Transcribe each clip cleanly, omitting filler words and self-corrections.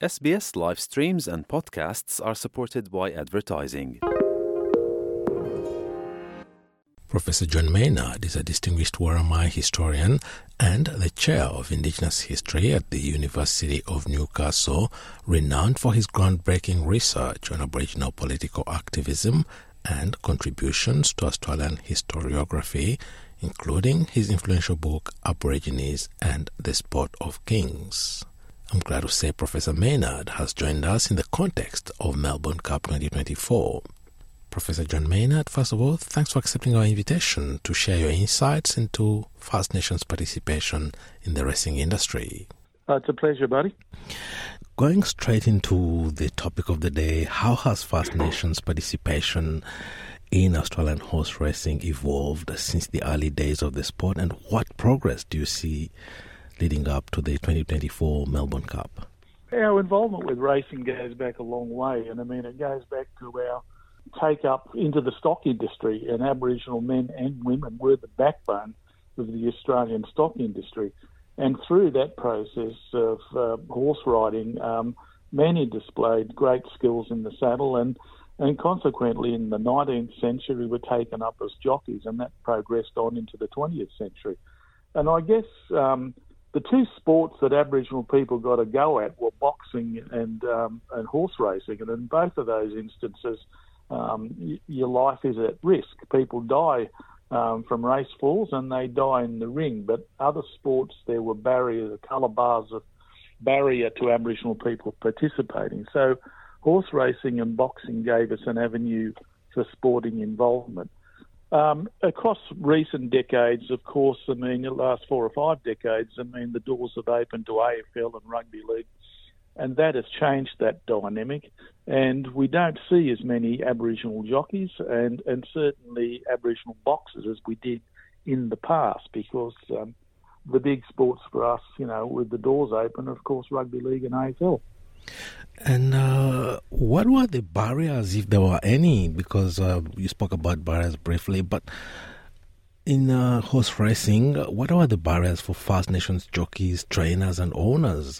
SBS live streams and podcasts are supported by advertising. Professor John Maynard is a distinguished Worimi historian and the chair of Indigenous History at the University of Newcastle, renowned for his groundbreaking research on Aboriginal political activism and contributions to Australian historiography, including his influential book Aborigines and the Sport of Kings. I'm glad to say Professor Maynard has joined us in the context of Melbourne Cup 2024. Professor John Maynard, first of all, thanks for accepting our invitation to share your insights into First Nations participation in the racing industry. It's a pleasure, buddy. Going straight into the topic of the day, how has First Nations participation in Australian horse racing evolved since the early days of the sport, and what progress do you see leading up to the 2024 Melbourne Cup? Our involvement with racing goes back a long way, and it goes back to our take up into the stock industry, and Aboriginal men and women were the backbone of the Australian stock industry. And through that process of horse riding, many displayed great skills in the saddle, and consequently in the 19th century were taken up as jockeys, and that progressed on into the 20th century. And I guess the two sports that Aboriginal people got a go at were boxing and horse racing, and in both of those instances, your life is at risk. People die from race falls and they die in the ring. But other sports, there were barriers, colour bars of barrier to Aboriginal people participating. So horse racing and boxing gave us an avenue for sporting involvement. Across recent decades, of course, the last 4 or 5 decades, the doors have opened to AFL and rugby league, and that has changed that dynamic. And we don't see as many Aboriginal jockeys and certainly Aboriginal boxers as we did in the past, because the big sports for us, with the doors open, of course, rugby league and AFL. And what were the barriers, if there were any? Because you spoke about barriers briefly, but in horse racing, what are the barriers for First Nations jockeys, trainers and owners?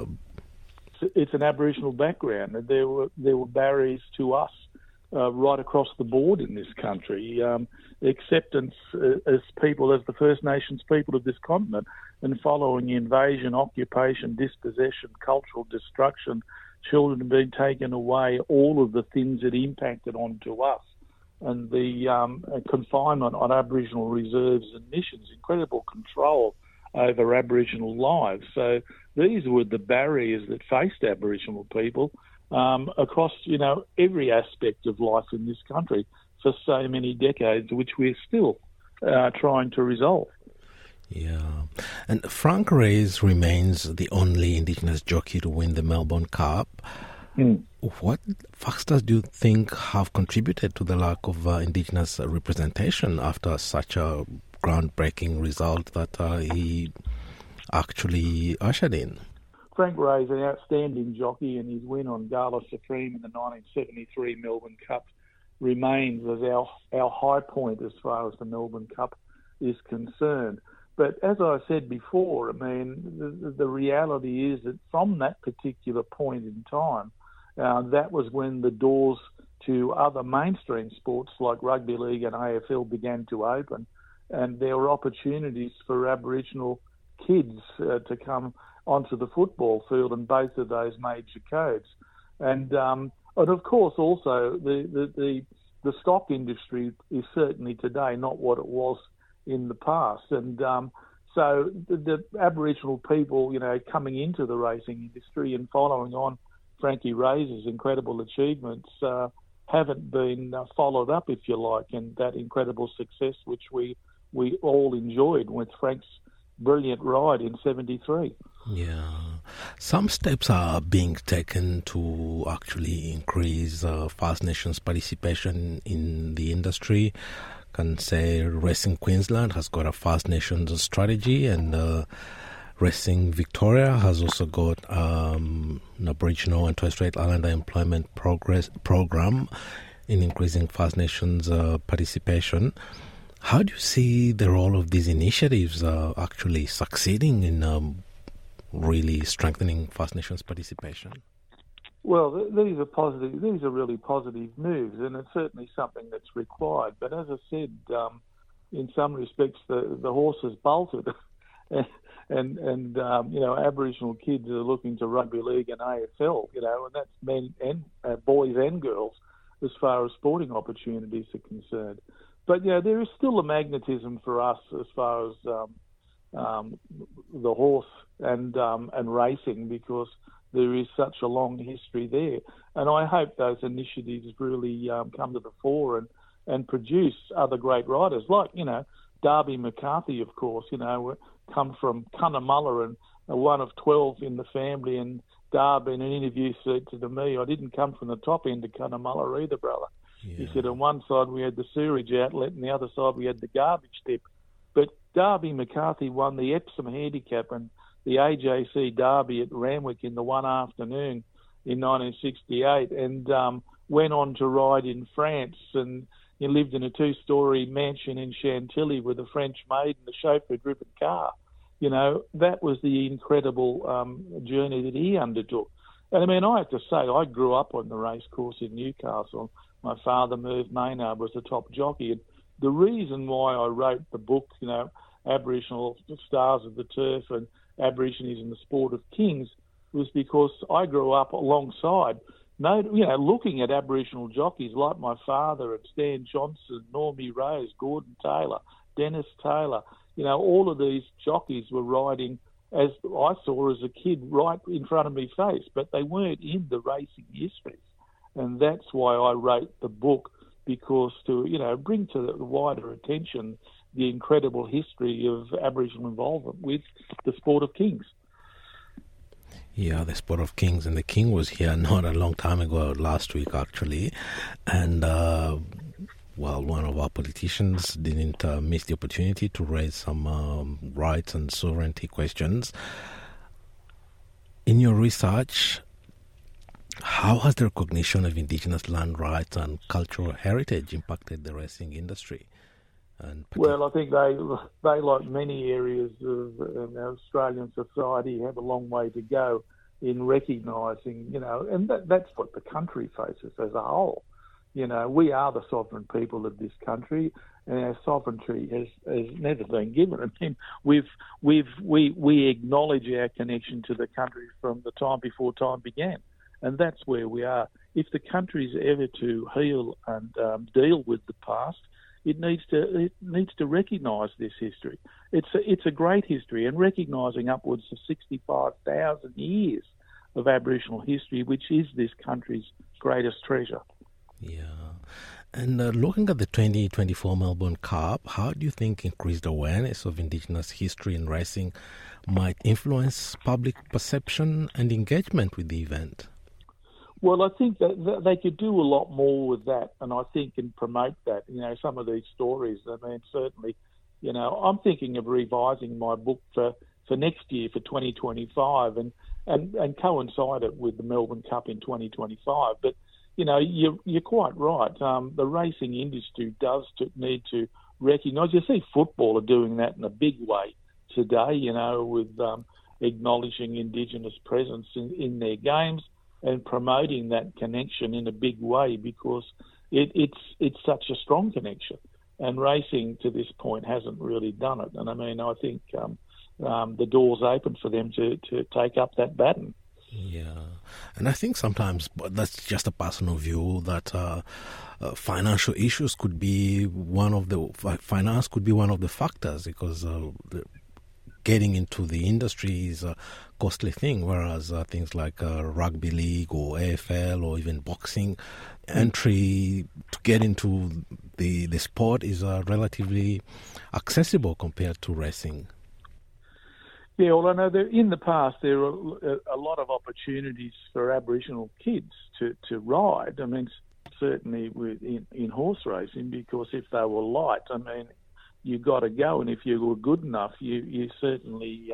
It's an Aboriginal background. There were barriers to us right across the board in this country. Acceptance as people, as the First Nations people of this continent, and following invasion, occupation, dispossession, cultural destruction, children being taken away, all of the things that impacted onto us, and the confinement on Aboriginal reserves and missions, incredible control over Aboriginal lives. So these were the barriers that faced Aboriginal people across, every aspect of life in this country for so many decades, which we're still trying to resolve. Yeah. And Frank Reyes remains the only Indigenous jockey to win the Melbourne Cup. What factors do you think have contributed to the lack of Indigenous representation after such a groundbreaking result that he actually ushered in? Frank Reyes, an outstanding jockey, and his win on Gala Supreme in the 1973 Melbourne Cup remains as our high point as far as the Melbourne Cup is concerned. But as I said before, the reality is that from that particular point in time, that was when the doors to other mainstream sports like rugby league and AFL began to open, and there were opportunities for Aboriginal kids to come onto the football field in both of those major codes. And of course also the stock industry is certainly today not what it was in the past. And so the Aboriginal people, coming into the racing industry and following on Frankie Reyes' incredible achievements haven't been followed up, if you like, and that incredible success which we all enjoyed with Frank's brilliant ride in 73. Yeah. Some steps are being taken to actually increase First Nations participation in the industry. Can say Racing Queensland has got a First Nations strategy, and Racing Victoria has also got an Aboriginal and Torres Strait Islander employment program in increasing First Nations participation. How do you see the role of these initiatives actually succeeding in really strengthening First Nations participation? Well, these are positive. These are really positive moves, and it's certainly something that's required. But as I said, in some respects, the horse has bolted, and Aboriginal kids are looking to rugby league and AFL, and that's men and boys and girls as far as sporting opportunities are concerned. But there is still a magnetism for us as far as the horse and racing, because there is such a long history there. And I hope those initiatives really come to the fore and produce other great riders, like, Darby McCarthy, of course, come from Cunnamulla and one of 12 in the family. And Darby, in an interview, said to me, I didn't come from the top end of Cunnamulla either, brother. Yeah. He said on one side we had the sewerage outlet and the other side we had the garbage tip. But Darby McCarthy won the Epsom Handicap and the AJC Derby at Randwick in the one afternoon in 1968, and went on to ride in France, and he lived in a two-storey mansion in Chantilly with a French maid and a chauffeur-driven car. That was the incredible journey that he undertook. And I have to say, I grew up on the race course in Newcastle. My father, Merv Maynard, was the top jockey. And the reason why I wrote the book, Aboriginal Stars of the Turf and Aborigines in the Sport of Kings, was because I grew up alongside, looking at Aboriginal jockeys like my father and Stan Johnson, Normie Rose, Gordon Taylor, Dennis Taylor. All of these jockeys were riding, as I saw as a kid, right in front of me face, but they weren't in the racing histories. And that's why I wrote the book, because to, bring to the wider attention the incredible history of Aboriginal involvement with the Sport of Kings. Yeah, the Sport of Kings. And the King was here not a long time ago, last week actually. And, one of our politicians didn't miss the opportunity to raise some rights and sovereignty questions. In your research, how has the recognition of Indigenous land rights and cultural heritage impacted the racing industry? Well, I think they, like many areas of Australian society, have a long way to go in recognising, and that's what the country faces as a whole. We are the sovereign people of this country, and our sovereignty has never been given. We acknowledge our connection to the country from the time before time began, and that's where we are. If the country is ever to heal and deal with the past, it needs to recognise this history. It's a great history, and recognising upwards of 65,000 years of Aboriginal history, which is this country's greatest treasure. Yeah. And looking at the 2024 Melbourne Cup, how do you think increased awareness of Indigenous history in racing might influence public perception and engagement with the event? Well, I think that they could do a lot more with that, and I think and promote that. Some of these stories. Certainly, I'm thinking of revising my book for next year, for 2025, and coincide it with the Melbourne Cup in 2025. But you're quite right. The racing industry does need to recognise. You see, football are doing that in a big way today. With acknowledging Indigenous presence in their games and promoting that connection in a big way, because it's such a strong connection. And racing to this point hasn't really done it. And I think the door's open for them to take up that baton. Yeah, and I think sometimes that's just a personal view that financial issues could be finance could be one of the factors, because getting into the industry is a costly thing, whereas things like rugby league or AFL or even boxing, entry to get into the sport is relatively accessible compared to racing. Yeah, well, I know in the past there are a lot of opportunities for Aboriginal kids to ride. Certainly in horse racing, because if they were light, you got to go, and if you were good enough, you certainly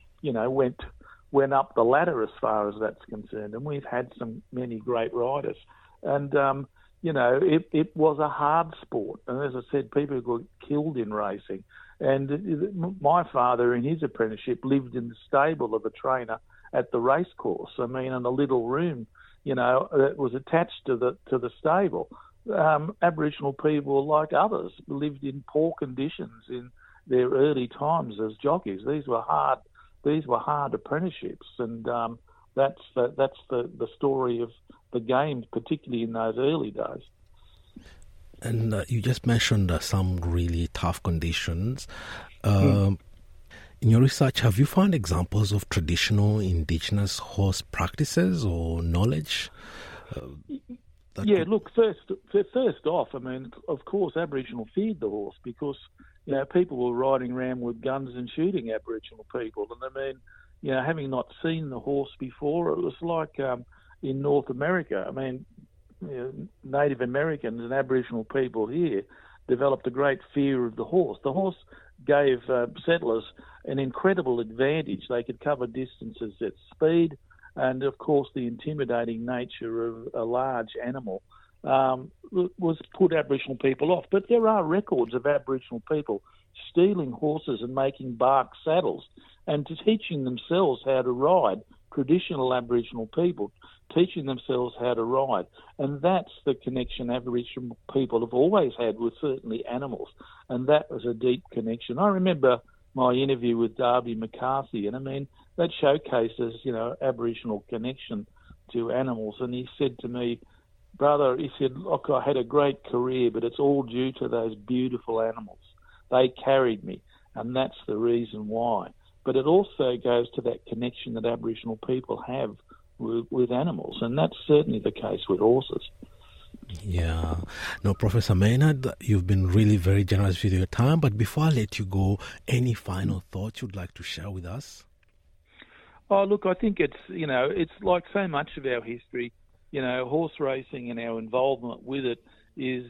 went up the ladder as far as that's concerned. And we've had many great riders, and it was a hard sport. And as I said, people got killed in racing. And my father, in his apprenticeship, lived in the stable of a trainer at the racecourse. I mean, in a little room, that was attached to the stable. Aboriginal people, like others, lived in poor conditions in their early times as jockeys. These were hard apprenticeships, and that's the story of the game, particularly in those early days. And you just mentioned some really tough conditions. In your research, have you found examples of traditional Indigenous horse practices or knowledge? Look, first off, I mean, of course, Aboriginal feared the horse because, people were riding around with guns and shooting Aboriginal people. And I mean, having not seen the horse before, it was like in North America. I mean, Native Americans and Aboriginal people here developed a great fear of the horse. The horse gave settlers an incredible advantage. They could cover distances at speed, and of course the intimidating nature of a large animal was put Aboriginal people off. But there are records of Aboriginal people stealing horses and making bark saddles and teaching themselves how to ride, traditional Aboriginal people teaching themselves how to ride. And that's the connection Aboriginal people have always had with certainly animals. And that was a deep connection. I remember my interview with Darby McCarthy, and I mean, that showcases, Aboriginal connection to animals. And he said to me, brother, he said, look, I had a great career, but it's all due to those beautiful animals. They carried me, and that's the reason why. But it also goes to that connection that Aboriginal people have with animals, and that's certainly the case with horses. Yeah. No, Professor Maynard, you've been really very generous with your time, but before I let you go, any final thoughts you'd like to share with us? Oh, look, I think it's like so much of our history, horse racing and our involvement with it is,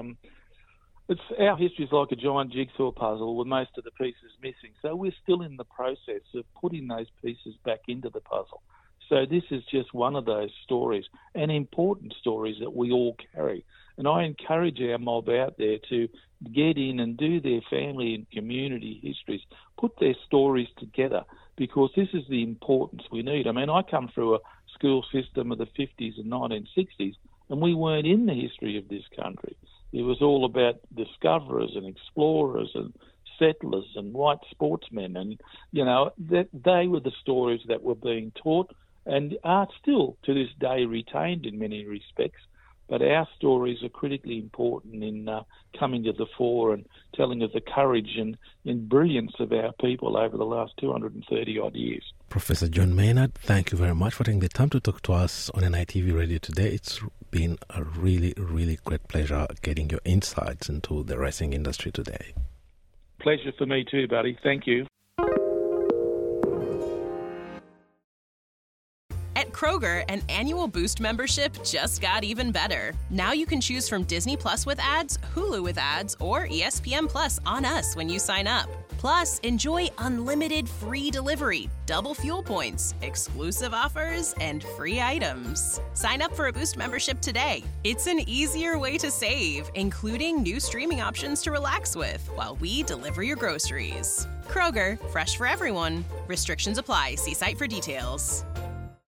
our history is like a giant jigsaw puzzle with most of the pieces missing. So we're still in the process of putting those pieces back into the puzzle. So this is just one of those stories, and important stories that we all carry. And I encourage our mob out there to get in and do their family and community histories, put their stories together, because this is the importance we need. I mean, I come through a school system of the 50s and 1960s, and we weren't in the history of this country. It was all about discoverers and explorers and settlers and white sportsmen, and, that they were the stories that were being taught and are still to this day retained in many respects. But our stories are critically important in coming to the fore and telling of the courage and brilliance of our people over the last 230-odd years. Professor John Maynard, thank you very much for taking the time to talk to us on NITV Radio today. It's been a really, really great pleasure getting your insights into the racing industry today. Pleasure for me too, buddy. Thank you. At Kroger, an annual Boost membership just got even better. Now you can choose from Disney Plus with ads, Hulu with ads, or ESPN Plus on us when you sign up. Plus, enjoy unlimited free delivery, double fuel points, exclusive offers, and free items. Sign up for a Boost membership today. It's an easier way to save, including new streaming options to relax with while we deliver your groceries. Kroger, fresh for everyone. Restrictions apply. See site for details.